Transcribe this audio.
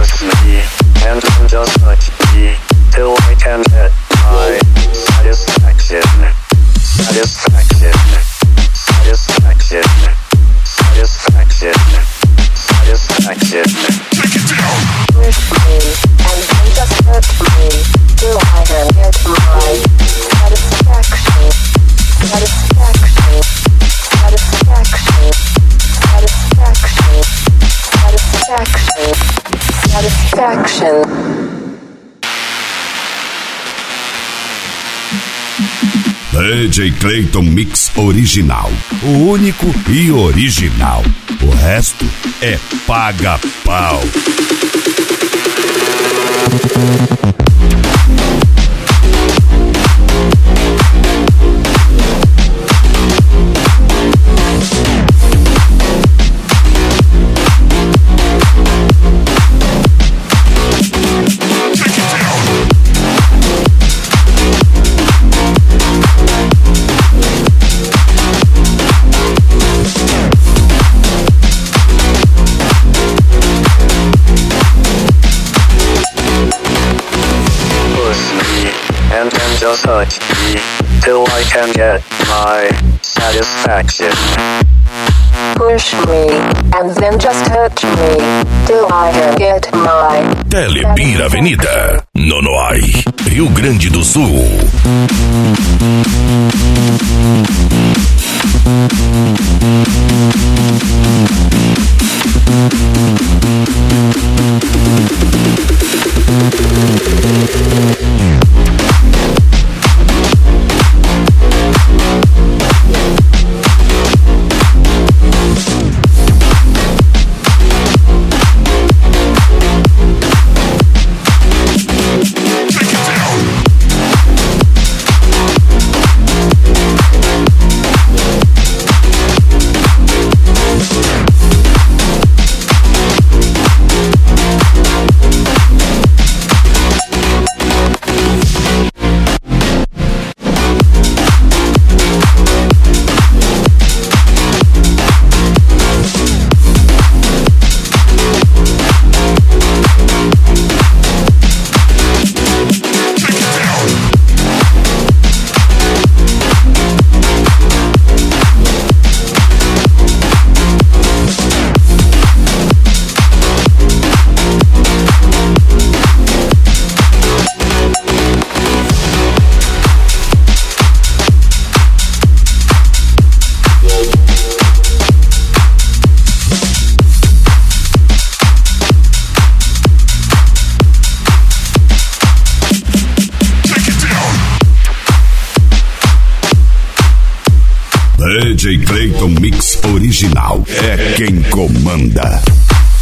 Push me, and then just touch me, till I can get my satisfaction. Satisfaction. Satisfaction. Satisfaction. Satisfaction. Take it down. Push me, and then just touch me, till I can get my satisfaction. Satisfaction. Satisfaction. Satisfaction. Satisfaction. Satisfaction. DJ Clayton Mix Original. O único e original. O resto é paga-pau. Just touch me, till I can get my satisfaction. Push me, and then just touch me, till I can get my Telebir Avenida, Nonoai, Rio Grande do Sul. DJ Clayton Mix Original é quem comanda.